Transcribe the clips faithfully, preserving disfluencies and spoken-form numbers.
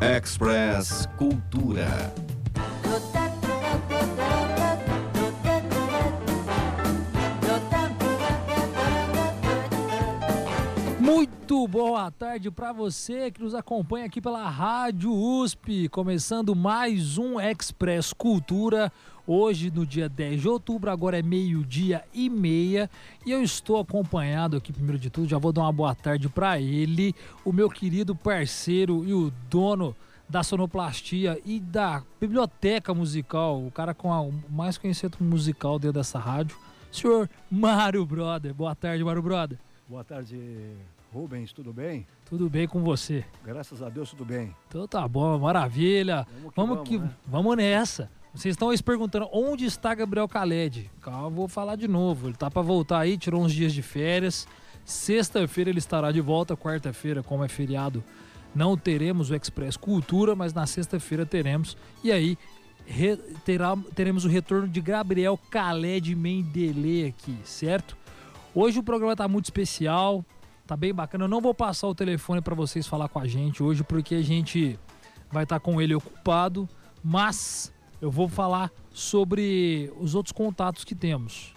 Express Cultura. Muito boa tarde para você que nos acompanha aqui pela Rádio U S P, começando mais um Express Cultura, hoje no dia dez de outubro, agora é meio-dia e meia, e eu estou acompanhado aqui, primeiro de tudo, já vou dar uma boa tarde para ele, o meu querido parceiro e o dono da sonoplastia e da biblioteca musical, o cara com a, o mais conhecido musical dentro dessa rádio, senhor Mário Brother. Boa tarde, Mário Brother. Boa tarde, Rubens, tudo bem? Tudo bem com você? Graças a Deus, tudo bem. Então tá bom, maravilha. Vamos que vamos, vamos, que, né? vamos nessa. Vocês estão aí se perguntando onde está Gabriel Khaled. Calma, vou falar de novo. Ele tá para voltar aí, tirou uns dias de férias. Sexta-feira ele estará de volta, quarta-feira, como é feriado, não teremos o Express Cultura, mas na sexta-feira teremos. E aí re, terá, teremos o retorno de Gabriel Khaled Mendelê aqui, certo? Hoje o programa tá muito especial, tá bem bacana. Eu não vou passar o telefone para vocês falar com a gente hoje, porque a gente vai estar com ele ocupado, mas eu vou falar sobre os outros contatos que temos.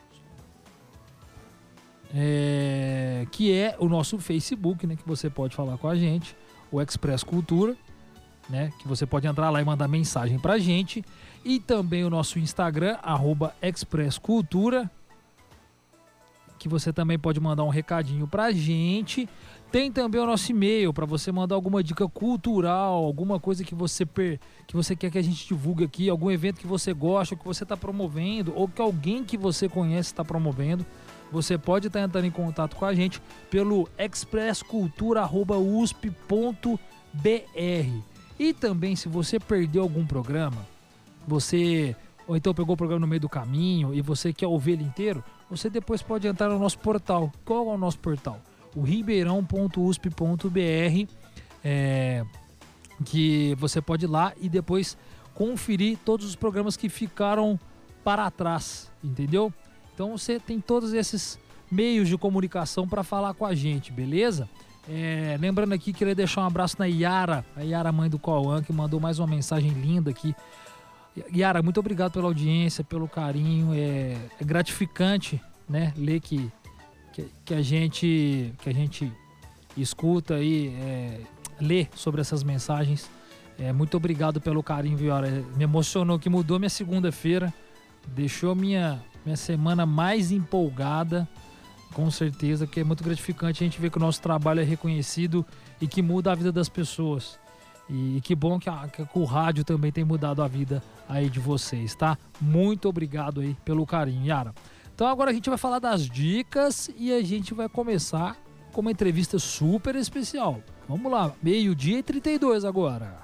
É, que é o nosso Facebook, né, que você pode falar com a gente, o Express Cultura, né, que você pode entrar lá e mandar mensagem pra gente, e também o nosso Instagram, arroba Express Cultura, que você também pode mandar um recadinho pra gente. Tem também o nosso e-mail para você mandar alguma dica cultural, alguma coisa que você, per... que você quer que a gente divulgue aqui, algum evento que você gosta, que você está promovendo, ou que alguém que você conhece está promovendo. Você pode estar entrando em contato com a gente pelo express cultura arroba u s p ponto b r. E também, se você perdeu algum programa, você... ou então pegou o programa no meio do caminho e você quer ouvir ele inteiro, você depois pode entrar no nosso portal. Qual é o nosso portal? O ribeirão ponto u s p ponto b r, é, que você pode ir lá e depois conferir todos os programas que ficaram para trás, entendeu? Então você tem todos esses meios de comunicação para falar com a gente, beleza? É, lembrando aqui, queria deixar um abraço na Yara, a Yara, mãe do Cauã, que mandou mais uma mensagem linda aqui. Yara, muito obrigado pela audiência, pelo carinho, é, é gratificante, né, ler que, que, que, a gente, que a gente escuta aí, é, lê sobre essas mensagens. É, muito obrigado pelo carinho, viu, Yara? Me emocionou, que mudou minha segunda-feira, deixou minha, minha semana mais empolgada, com certeza, porque é muito gratificante a gente ver que o nosso trabalho é reconhecido e que muda a vida das pessoas. E que bom que, a, que o rádio também tem mudado a vida aí de vocês, tá? Muito obrigado aí pelo carinho, Yara. Então agora a gente vai falar das dicas e a gente vai começar com uma entrevista super especial. Vamos lá, meio-dia e trinta e dois agora.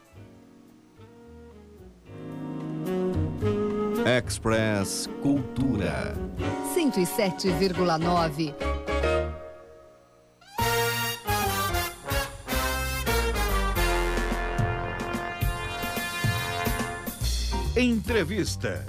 Express Cultura. cento e sete vírgula nove. Entrevista.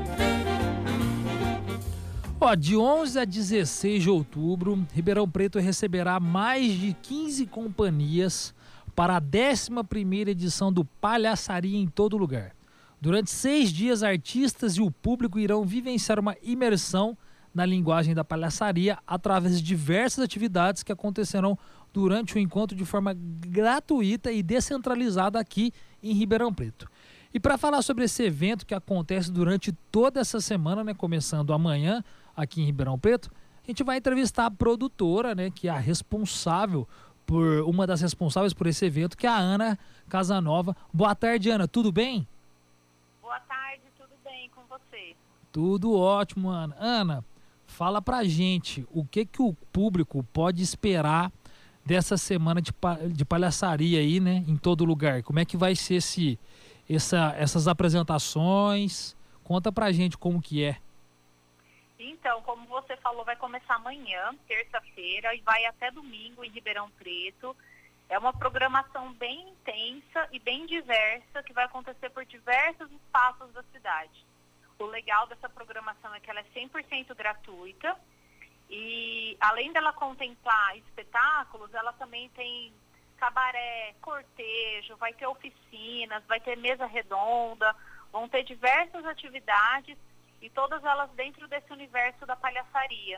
Ó, de onze a dezesseis de outubro, Ribeirão Preto receberá mais de quinze companhias para a décima primeira edição do Palhaçaria em Todo Lugar. Durante seis dias, artistas e o público irão vivenciar uma imersão na linguagem da palhaçaria através de diversas atividades que acontecerão durante o encontro de forma gratuita e descentralizada aqui em Ribeirão Preto. E para falar sobre esse evento que acontece durante toda essa semana, né, começando amanhã aqui em Ribeirão Preto, a gente vai entrevistar a produtora, né, que é a responsável por uma das responsáveis por esse evento, que é a Ana Casanova. Boa tarde, Ana, tudo bem? Boa tarde, tudo bem com você? Tudo ótimo, Ana. Ana, fala pra gente o que que o público pode esperar dessa semana de, de palhaçaria aí, né, em todo lugar. Como é que vai ser esse, essa, essas apresentações? Conta pra gente como que é. Então, como você falou, vai começar amanhã, terça-feira, e vai até domingo em Ribeirão Preto. É uma programação bem intensa e bem diversa, que vai acontecer por diversos espaços da cidade. O legal dessa programação é que ela é cem por cento gratuita e, além dela contemplar espetáculos, ela também tem cabaré, cortejo, vai ter oficinas, vai ter mesa redonda, vão ter diversas atividades e todas elas dentro desse universo da palhaçaria.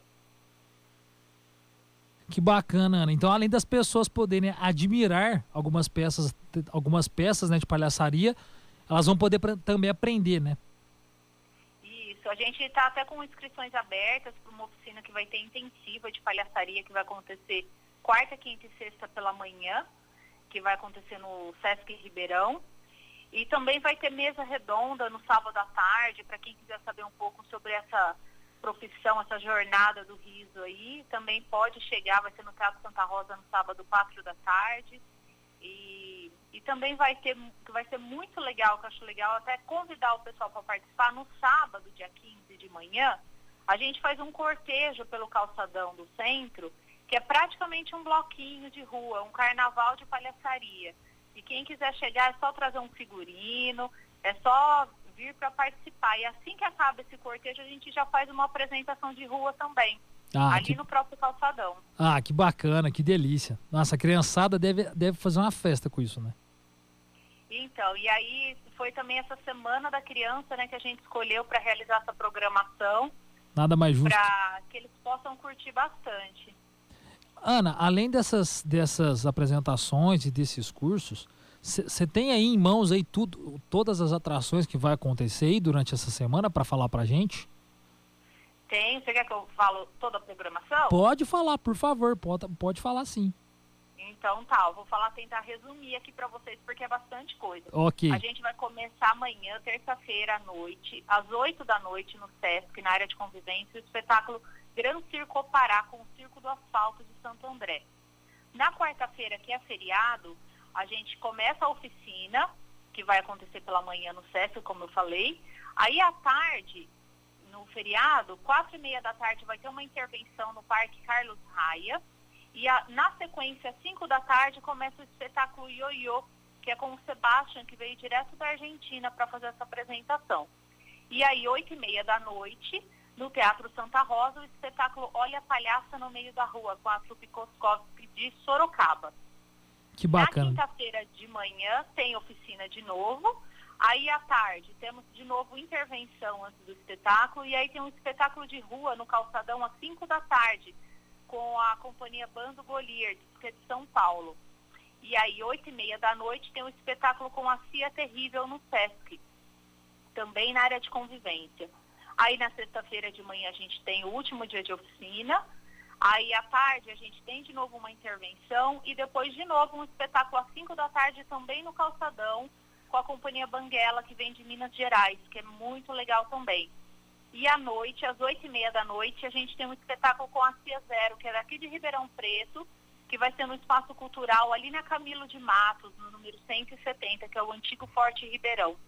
Que bacana, Ana. Então, além das pessoas poderem admirar algumas peças, algumas peças, né, de palhaçaria, elas vão poder pra, também aprender, né? Isso, a gente está até com inscrições abertas para uma oficina que vai ter intensiva de palhaçaria, que vai acontecer quarta, quinta e sexta pela manhã, que vai acontecer no Sesc Ribeirão. E também vai ter mesa redonda no sábado à tarde, para quem quiser saber um pouco sobre essa profissão, essa jornada do riso aí, também pode chegar, vai ser no Teatro Santa Rosa no sábado, quatro da tarde. E, e também vai ter, vai ser muito legal, que eu acho legal, até convidar o pessoal para participar no sábado, dia quinze de manhã, a gente faz um cortejo pelo calçadão do centro, que é praticamente um bloquinho de rua, um carnaval de palhaçaria. E quem quiser chegar é só trazer um figurino, é só vir para participar. E assim que acaba esse cortejo, a gente já faz uma apresentação de rua também, Ah, ali que... no próprio calçadão. Ah, que bacana, que delícia. Nossa, a criançada deve, deve fazer uma festa com isso, né? Então, e aí foi também essa Semana da Criança, né, que a gente escolheu para realizar essa programação, Nada mais justo. para que eles possam curtir bastante. Ana, além dessas, dessas apresentações e desses cursos, você tem aí em mãos aí tudo, todas as atrações que vai acontecer aí durante essa semana para falar pra gente? Tem, você quer que eu falo toda a programação? Pode falar, por favor, pode, pode falar sim. Então tá, eu vou falar, tentar resumir aqui para vocês, porque é bastante coisa. Ok. A gente vai começar amanhã, terça-feira à noite, às oito da noite no Sesc, na área de convivência, o espetáculo Gran Circo Pará, com o Circo do Asfalto de Santo André. Na quarta-feira, que é feriado, a gente começa a oficina, que vai acontecer pela manhã no Sesc, como eu falei. Aí à tarde, no feriado, quatro e meia da tarde, vai ter uma intervenção no Parque Carlos Raia. E a, na sequência, às cinco da tarde, começa o espetáculo Ioiô, que é com o Sebastian, que veio direto da Argentina para fazer essa apresentação. E aí, oito e meia da noite, no Teatro Santa Rosa, o espetáculo Olha a Palhaça no Meio da Rua, com a trupe Koskowski de Sorocaba. Que bacana. Na quinta-feira de manhã tem oficina de novo. Aí à tarde temos de novo intervenção antes do espetáculo. E aí tem um espetáculo de rua no calçadão às cinco da tarde com a companhia Bando Golier, que é de São Paulo. E aí oito e meia da noite tem um espetáculo com a Cia Terrível no Sesc, também na área de convivência. Aí na sexta-feira de manhã a gente tem o último dia de oficina. Aí à tarde a gente tem de novo uma intervenção e depois de novo um espetáculo às cinco da tarde também no calçadão com a companhia Banguela, que vem de Minas Gerais, que é muito legal também. E à noite, às oito e meia da noite, a gente tem um espetáculo com a Cia Zero, que é daqui de Ribeirão Preto, que vai ser no Espaço Cultural ali na Camilo de Matos, no número cento e setenta, que é o antigo Forte Ribeirão.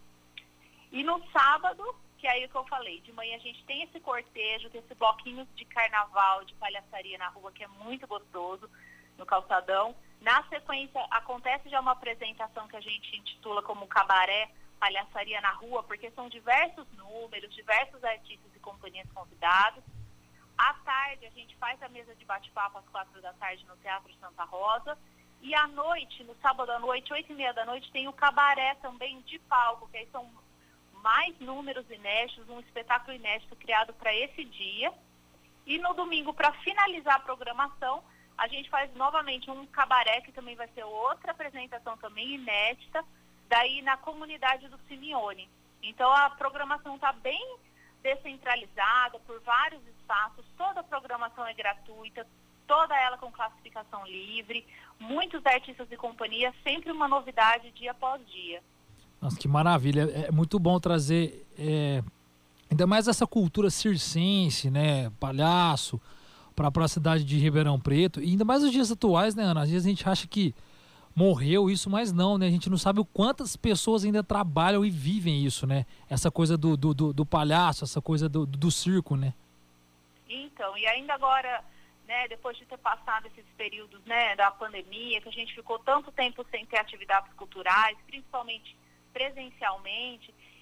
E no sábado, que é aí o que eu falei, de manhã a gente tem esse cortejo, tem esse bloquinho de carnaval, de palhaçaria na rua, que é muito gostoso, no calçadão. Na sequência, acontece já uma apresentação que a gente intitula como Cabaré, Palhaçaria na Rua, porque são diversos números, diversos artistas e companhias convidados. À tarde, a gente faz a mesa de bate-papo às quatro da tarde no Teatro Santa Rosa. E à noite, no sábado à noite, oito e meia da noite, tem o Cabaré também de palco, que aí são mais números inéditos, um espetáculo inédito criado para esse dia. E no domingo, para finalizar a programação, a gente faz novamente um cabaré, que também vai ser outra apresentação também inédita, daí na comunidade do Simeone. Então a programação está bem descentralizada por vários espaços, toda a programação é gratuita, toda ela com classificação livre, muitos artistas e companhias, sempre uma novidade dia após dia. Nossa, que maravilha. É muito bom trazer é, ainda mais essa cultura circense, né, palhaço, para a cidade de Ribeirão Preto. E ainda mais nos dias atuais, né, Ana? Às vezes a gente acha que morreu isso, mas não, né? A gente não sabe o quantas pessoas ainda trabalham e vivem isso, né? Essa coisa do, do, do, do palhaço, essa coisa do, do circo, né? Então, e ainda agora, né, depois de ter passado esses períodos, né, da pandemia, que a gente ficou tanto tempo sem ter atividades culturais, principalmente presencialmente,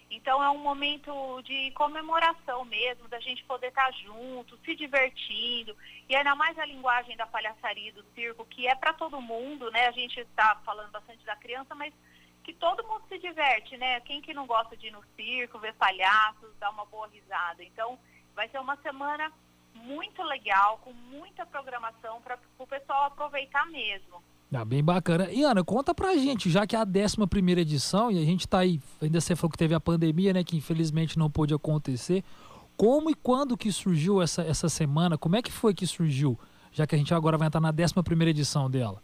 Então é um momento de comemoração mesmo, da gente poder estar junto, se divertindo, e ainda mais a linguagem da palhaçaria e do circo, que é para todo mundo, né? A gente está falando bastante da criança, mas que todo mundo se diverte, né? Quem que não gosta de ir no circo, ver palhaços, dar uma boa risada. Então vai ser uma semana muito legal, com muita programação para o pessoal aproveitar mesmo. Ah, bem bacana. E Ana, conta pra gente, já que é a décima primeira edição e a gente tá aí, ainda você falou que teve a pandemia, né, que infelizmente não pôde acontecer, como e quando que surgiu essa, essa semana, como é que foi que surgiu, já que a gente agora vai entrar na décima primeira edição dela?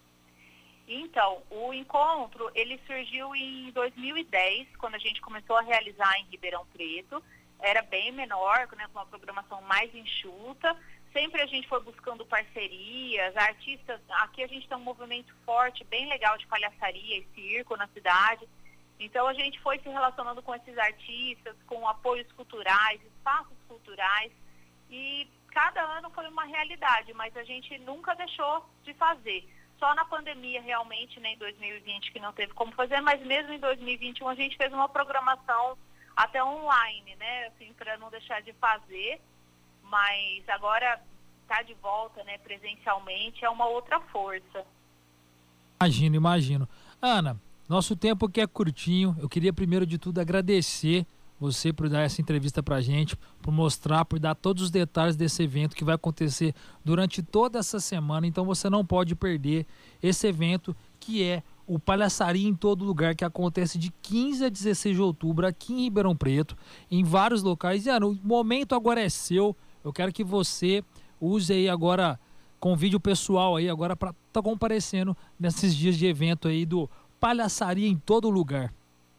Então, o encontro, ele surgiu em dois mil e dez, quando a gente começou a realizar em Ribeirão Preto, era bem menor, né, com uma programação mais enxuta. Sempre a gente foi buscando parcerias, artistas, aqui a gente tem um movimento forte, bem legal de palhaçaria e circo na cidade. Então a gente foi se relacionando com esses artistas, com apoios culturais, espaços culturais, e cada ano foi uma realidade, mas a gente nunca deixou de fazer. Só na pandemia realmente, né, em dois mil e vinte, que não teve como fazer, mas mesmo em dois mil e vinte e um a gente fez uma programação até online, né, assim, para não deixar de fazer. Mas agora tá de volta, né, presencialmente, é uma outra força. Imagino, imagino. Ana, nosso tempo aqui é curtinho. Eu queria primeiro de tudo agradecer você por dar essa entrevista pra gente, por mostrar, por dar todos os detalhes desse evento que vai acontecer durante toda essa semana. Então você não pode perder esse evento, que é o Palhaçaria em Todo Lugar, que acontece de quinze a dezesseis de outubro aqui em Ribeirão Preto, em vários locais. E Ana, o momento agora é seu. Eu quero que você use aí agora, convide o pessoal aí agora para estar tá comparecendo nesses dias de evento aí do Palhaçaria em Todo Lugar.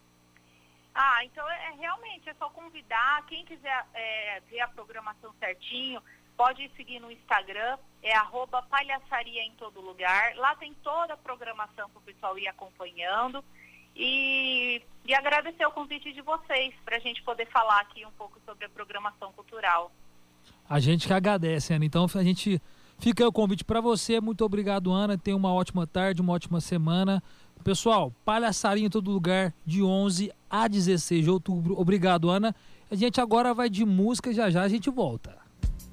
Ah, então é, realmente é só convidar. Quem quiser é, ver a programação certinho, pode seguir no Instagram, é arroba palhaçaria em todo lugar. Lá tem toda a programação para o pessoal ir acompanhando. E, e agradecer o convite de vocês para a gente poder falar aqui um pouco sobre a programação cultural. A gente que agradece, Ana. Então a gente fica aí o convite para você. Muito obrigado, Ana. Tenha uma ótima tarde, uma ótima semana. Pessoal, Palhaçaria em Todo Lugar, de onze a dezesseis de outubro. Obrigado, Ana. A gente agora vai de música, já já a gente volta.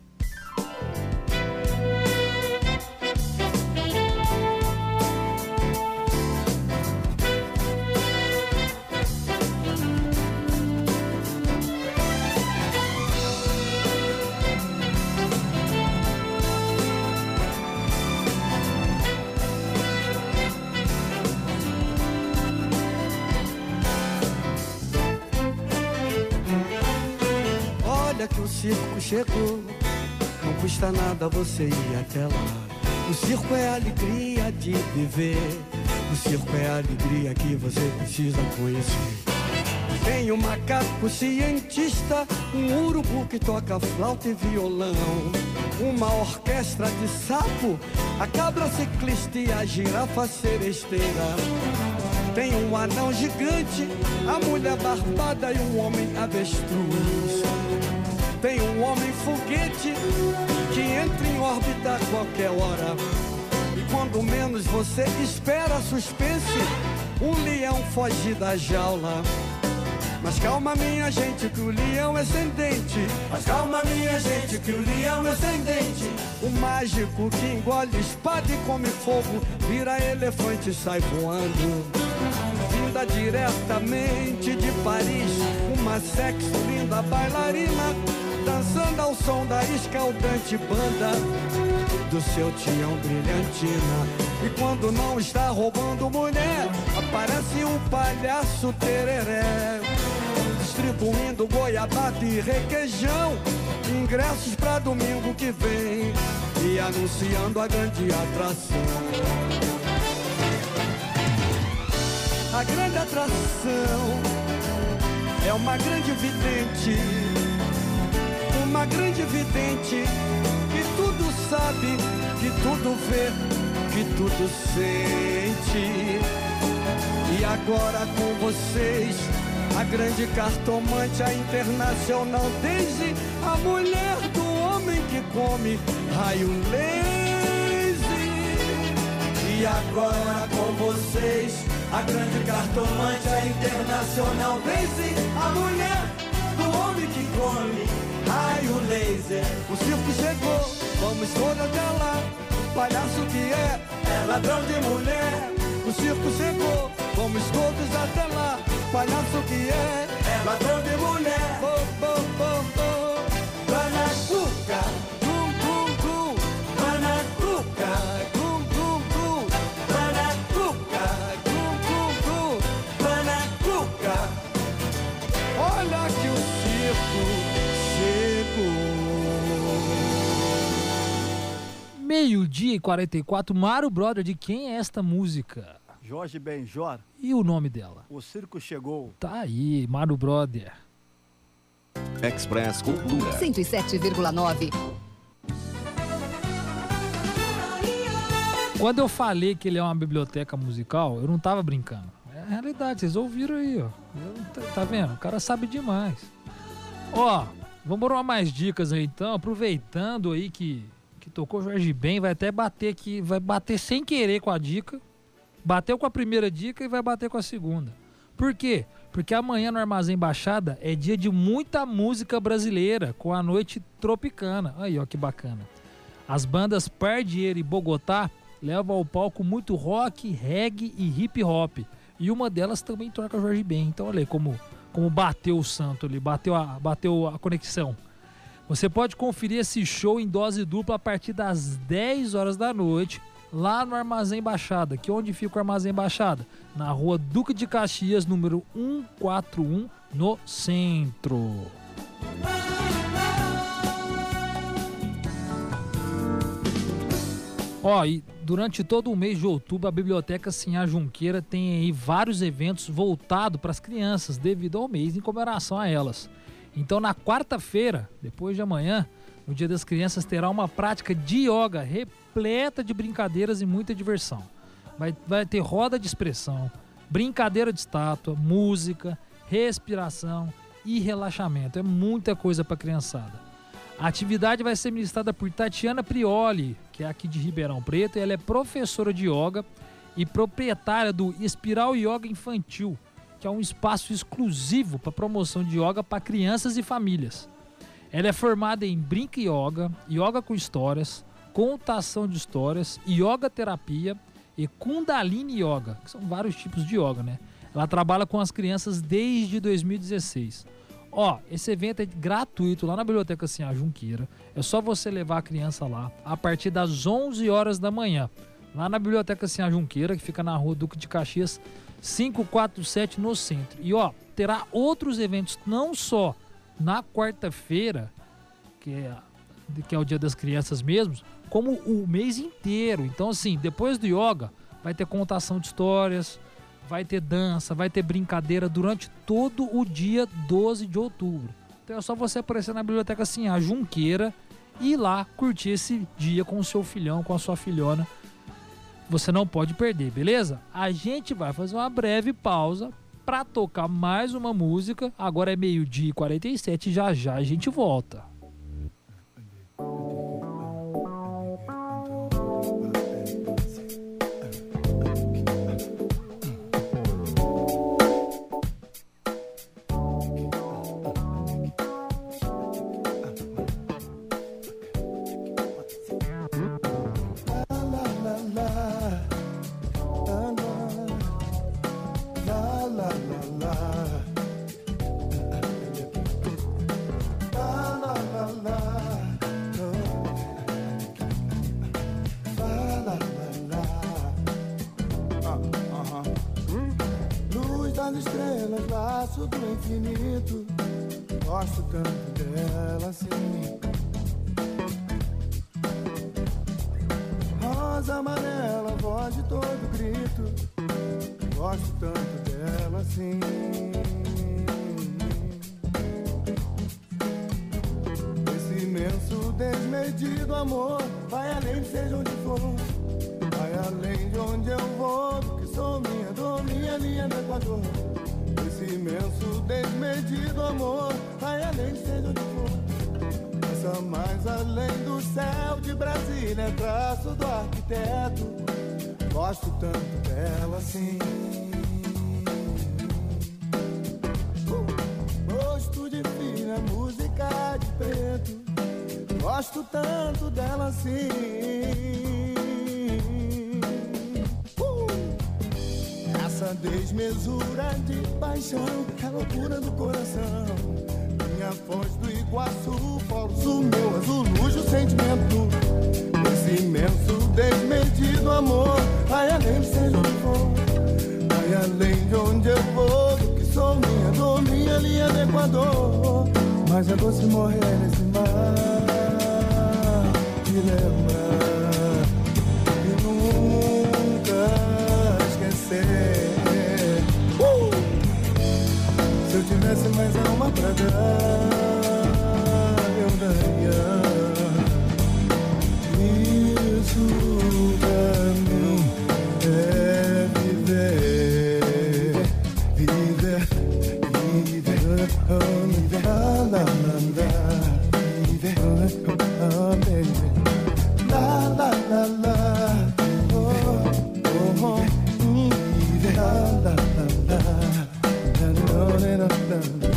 Olha que o circo chegou, não custa nada você ir até lá. O circo é a alegria de viver, o circo é a alegria que você precisa conhecer. Tem um macaco cientista, um urubu que toca flauta e violão, uma orquestra de sapo, a cabra ciclista e a girafa seresteira. Tem um anão gigante, a mulher barbada e um homem avestruz. Tem um homem foguete que entra em órbita a qualquer hora. E quando menos você espera, suspense, um leão foge da jaula. Mas calma minha gente que o leão é sem dente. Mas calma minha gente que o leão é sem dente. O mágico que engole espada e come fogo, vira elefante e sai voando. Vinda diretamente de Paris, uma sexy linda bailarina, dançando ao som da escaldante banda do seu tião brilhantina. E quando não está roubando mulher, aparece um palhaço tereré, distribuindo goiabada e requeijão, ingressos pra domingo que vem, e anunciando a grande atração. A grande atração é uma grande vidente, uma grande vidente que tudo sabe, que tudo vê, que tudo sente. E agora com vocês, a grande cartomante, a internacional Daisy, a mulher do homem que come raio laser. E agora com vocês, a grande cartomante, a internacional vence, a mulher do homem que come raio laser. O circo chegou, vamos todos até lá. O palhaço que é, é ladrão de mulher. O circo chegou, vamos todos até lá. O palhaço que é, é ladrão de mulher. Oh, oh, oh, oh. Banacuca, cum, cum, cum. Banacuca, cum, cum, cum. Banacuca, cum, cum, cum. Banacuca. Olha que o circo chegou. Meio-dia e quarenta e quatro, Mário Brother, de quem é esta música? Jorge Benjor, E o nome dela? o circo chegou. Tá aí, Mário Brother. Express Cultura. cento e sete vírgula nove. Quando eu falei que ele é uma biblioteca musical, eu não tava brincando. É a realidade, vocês ouviram aí, ó. Eu- tá, tá vendo? O cara sabe demais. Ó, vamos dar mais dicas aí então, aproveitando aí que, que tocou Jorge Ben, vai até bater aqui, vai bater sem querer com a dica. Bateu com a primeira dica e vai bater com a segunda. Por quê? Porque amanhã no Armazém Baixada é dia de muita música brasileira, com a noite tropicana. Aí, ó, que bacana. As bandas Pardieira e Bogotá levam ao palco muito rock, reggae e hip hop. E uma delas também toca Jorge Ben. Então olha aí como, como bateu o santo ali, bateu a, bateu a conexão. Você pode conferir esse show em dose dupla a partir das dez horas da noite, lá no Armazém Baixada. Que onde fica o Armazém Baixada? Na rua Duque de Caxias, número cento e quarenta e um, no centro. Ó, e durante todo o mês de outubro, a Biblioteca Sinhá Junqueira tem aí vários eventos voltados para as crianças, devido ao mês em comemoração a elas. Então, na quarta-feira, depois de amanhã, no Dia das Crianças, terá uma prática de yoga repleta de brincadeiras e muita diversão. Vai, vai ter roda de expressão, brincadeira de estátua, música, respiração e relaxamento. É muita coisa para a criançada. A atividade vai ser ministrada por Tatiana Prioli, que é aqui de Ribeirão Preto, e ela é professora de yoga e proprietária do Espiral Yoga Infantil, que é um espaço exclusivo para promoção de yoga para crianças e famílias. Ela é formada em Brinca Yoga, Yoga com Histórias, Contação de Histórias, Yoga Terapia e Kundalini Yoga, que são vários tipos de yoga, né? Ela trabalha com as crianças desde dois mil e dezesseis. Ó, esse evento é gratuito lá na Biblioteca Sinhá Junqueira. É só você levar a criança lá a partir das onze horas da manhã. Lá na Biblioteca Sinhá Junqueira, que fica na rua Duque de Caxias, quinhentos e quarenta e sete, no centro. E ó, terá outros eventos não só na quarta-feira, que é, que é o Dia das Crianças mesmo, como o mês inteiro. Então assim, depois do yoga, vai ter contação de histórias, vai ter dança, vai ter brincadeira durante todo o dia doze de outubro. Então é só você aparecer na Biblioteca Sinhá Junqueira e ir lá curtir esse dia com o seu filhão, com a sua filhona. Você não pode perder, beleza? A gente vai fazer uma breve pausa para tocar mais uma música. Agora é meio-dia e quarenta e sete, já já a gente volta. Estrelas, laço do infinito. Gosto tanto dela assim. Rosa amarela, voz de todo grito. Gosto tanto dela assim. Esse imenso desmedido amor vai além de seja onde for. Vai além de onde eu vou, que sou minha dor, minha linha do Equador. Esse imenso desmedido amor vai além de seja onde for. Passa mais além do céu de Brasília, é traço do arquiteto. Gosto tanto dela assim. uh, Gosto de fina música de preto. Gosto tanto dela assim. uh, Essa desmesura de paixão é loucura do coração. Minha foz do Iguaçu, polo meu azul, luxo, sentimento. Esse imenso desmedido amor vai além de seja onde for, vai além de onde eu vou, do que sou minha dor, minha linha do Equador. Mas é doce morrer nesse mar de lembrar e nunca esquecer. uh! Se eu tivesse mais alma pra dar, eu daria. Isso pra mim é viver, viver, viver, oh, viver, la la la, viver, oh, oh, baby, la la la la, oh, oh, oh, viver, la la la, la la la.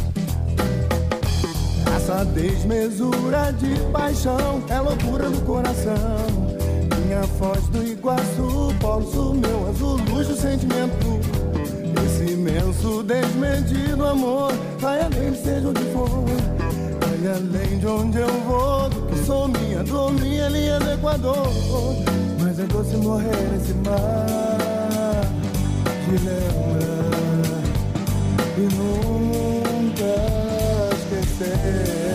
Essa desmesura de paixão é loucura do coração. Minha foz do Iguaçu, polo sul, meu azul, luxo, sentimento. Esse imenso desmedido amor vai além de seja onde for, vai além de onde eu vou, do que sou minha dor, minha linha do Equador. Mas é doce morrer nesse mar de lembrar e nunca esquecer.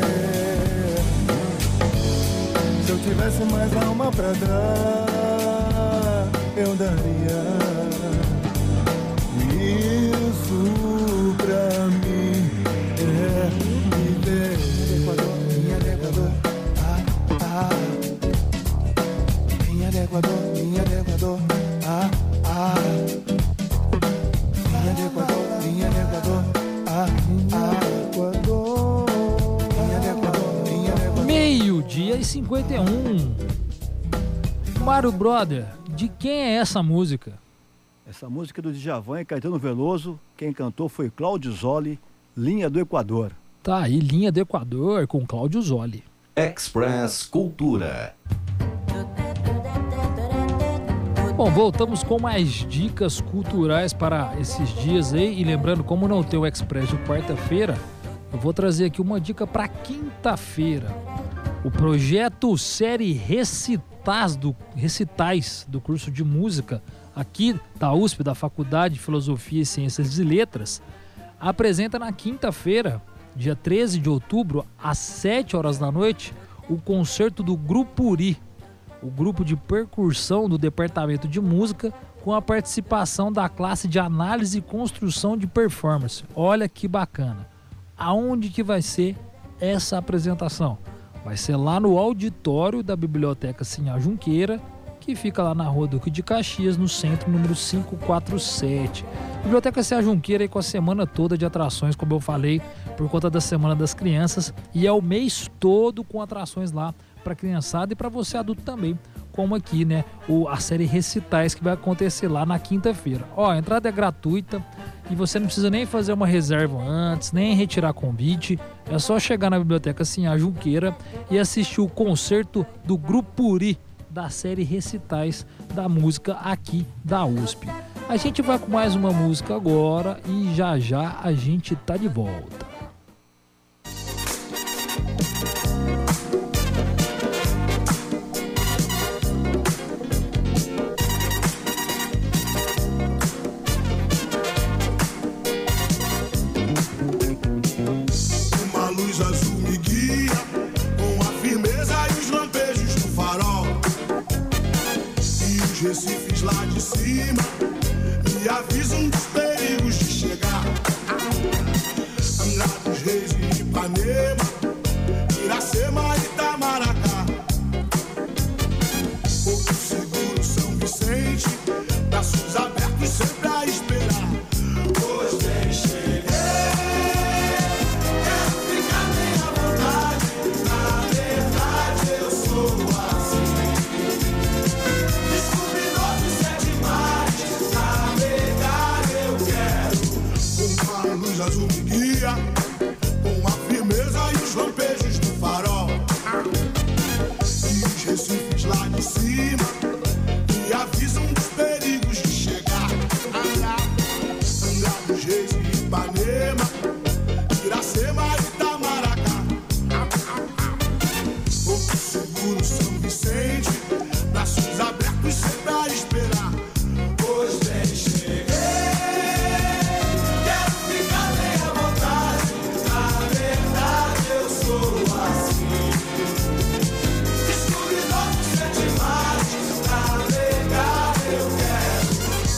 Se eu tivesse mais alma pra dar, eu daria. Isso pra mim é viver. Equador, minha de Equador, ah, ah. Minha de Equador, minha de Equador, ah, ah. Minha de Equador, minha de Equador, ah, ah. Equador, minha de Equador, minha de Equador. Meio-dia e cinquenta e um. Mário Brother, de quem é essa música? Essa música é do Djavan e Caetano Veloso. Quem cantou foi Cláudio Zoli, Linha do Equador. Tá aí, Linha do Equador com Cláudio Zoli. Express Cultura. Bom, voltamos com mais dicas culturais para esses dias aí. E lembrando, como não tem o Express de quarta-feira, eu vou trazer aqui uma dica para quinta-feira. O projeto Série Recitais do, Recitais do curso de música aqui da U S P, da Faculdade de Filosofia e Ciências e Letras, apresenta na quinta-feira, dia treze de outubro, às sete horas da noite, o concerto do Grupuri, o grupo de percussão do Departamento de Música, com a participação da classe de Análise e Construção de Performance. Olha que bacana. Aonde que vai ser essa apresentação? Vai ser lá no auditório da Biblioteca Sinhá Junqueira, que fica lá na Rua Duque de Caxias, no centro, número quinhentos e quarenta e sete. Biblioteca Sinhá Junqueira aí com a semana toda de atrações, como eu falei, por conta da Semana das Crianças, e é o mês todo com atrações lá para criançada e para você adulto também, como aqui, né, o, a série Recitais que vai acontecer lá na quinta-feira. Ó, a entrada é gratuita e você não precisa nem fazer uma reserva antes, nem retirar convite, é só chegar na Biblioteca Sinhá Junqueira e assistir o concerto do Grupuri, da série Recitais da música aqui da U S P. A gente vai com mais uma música agora e já já a gente tá de volta. Uma luz azul me guia com a firmeza e os lampejos do farol. E os recifes lá de cima me avisam dos perigos de chegar. Angra dos Reis e Ipanema, Iracema e Itamaracá. Porto Seguro, São Vicente, braços abertos sempre a esperar. Pois bem, cheguei. Quero ficar bem à vontade. Na verdade eu sou assim. Descobri nove, sete mais. azul me guia, com a firmeza e os lampejos do farol. E os recifes lá de cima me avisam dos perigos de chegar. Angra dos Reis e Ipanema, Iracema e Itamaracá. Porto Seguro, São Vicente, braços abertos sempre a esperar. Pois bem, cheguei, quero ficar bem à vontade. Na verdade eu sou assim. Descobri novos sete mares, navegar eu quero.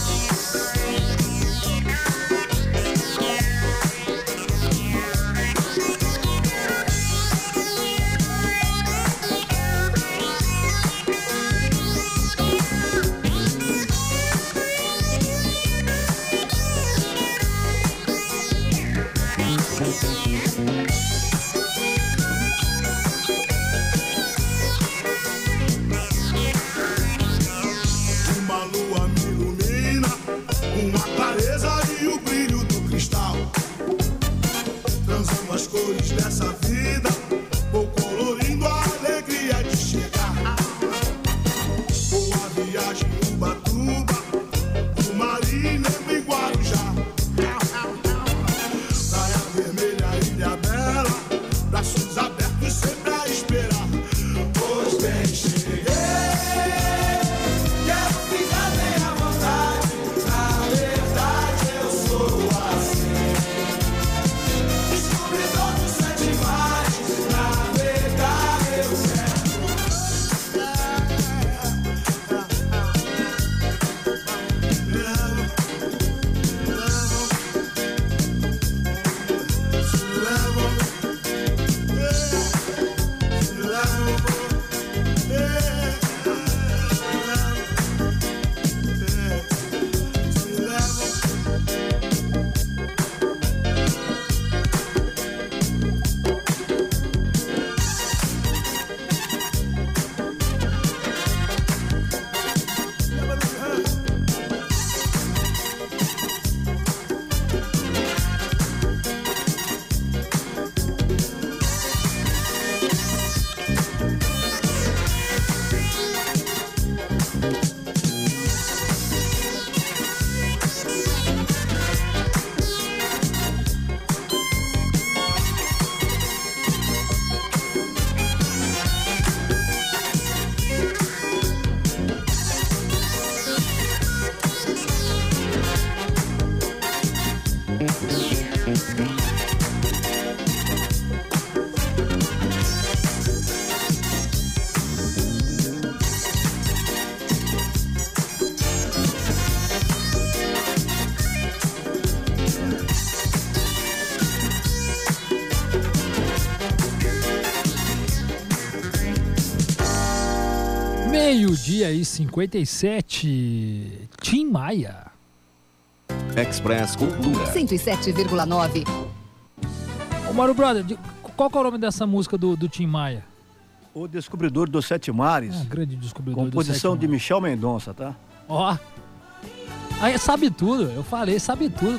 Uma lua me ilumina, com a clareza e o brilho do cristal. Transando as cores dessa vida, vou colorindo a alegria de chegar. Boa viagem no Ubatuba, do Marinheiro e Guarujá. Praia Vermelha, Ilha Bela, braços abertos sempre a esperar. Pois bem, cheguei, quero ficar bem à vontade. Na verdade eu sou assim. Descobri novos sete mares, navegar eu Meio-dia e cinquenta e sete. Tim Maia. Express Cultura. cento e sete vírgula nove. Ô Mário Brother, de- qual que é o nome dessa música do, do Tim Maia? O Descobridor dos Sete Mares, Ah, grande descobridor do composição de sétimo. Michel Mendonça, tá? Ó. Aí sabe tudo, eu falei, sabe tudo.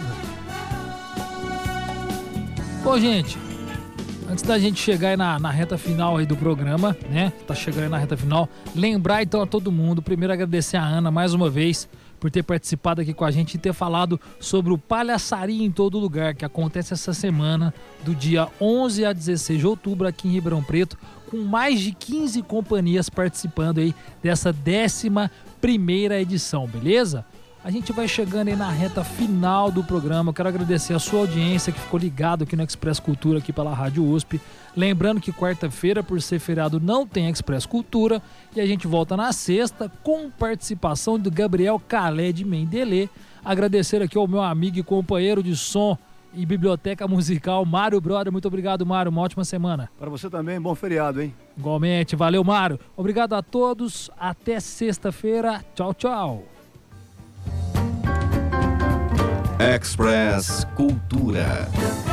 Bom, gente, antes da gente chegar aí na, na reta final aí do programa, né? Tá chegando aí na reta final. Lembrar então a todo mundo, primeiro agradecer a Ana mais uma vez por ter participado aqui com a gente e ter falado sobre o Palhaçaria em Todo Lugar, que acontece essa semana, do dia onze a dezesseis de outubro, aqui em Ribeirão Preto, com mais de quinze companhias participando aí dessa décima primeira edição, beleza? A gente vai chegando aí na reta final do programa. Eu quero agradecer a sua audiência que ficou ligado aqui no Express Cultura, aqui pela Rádio U S P. Lembrando que quarta-feira, por ser feriado, não tem Express Cultura. E a gente volta na sexta com participação do Gabriel Calé de Mendelê. Agradecer aqui ao meu amigo e companheiro de som e biblioteca musical, Mário Brother. Muito obrigado, Mário. Uma ótima semana. Para você também, bom feriado, hein? Igualmente. Valeu, Mário. Obrigado a todos. Até sexta-feira. Tchau, tchau. Express Cultura.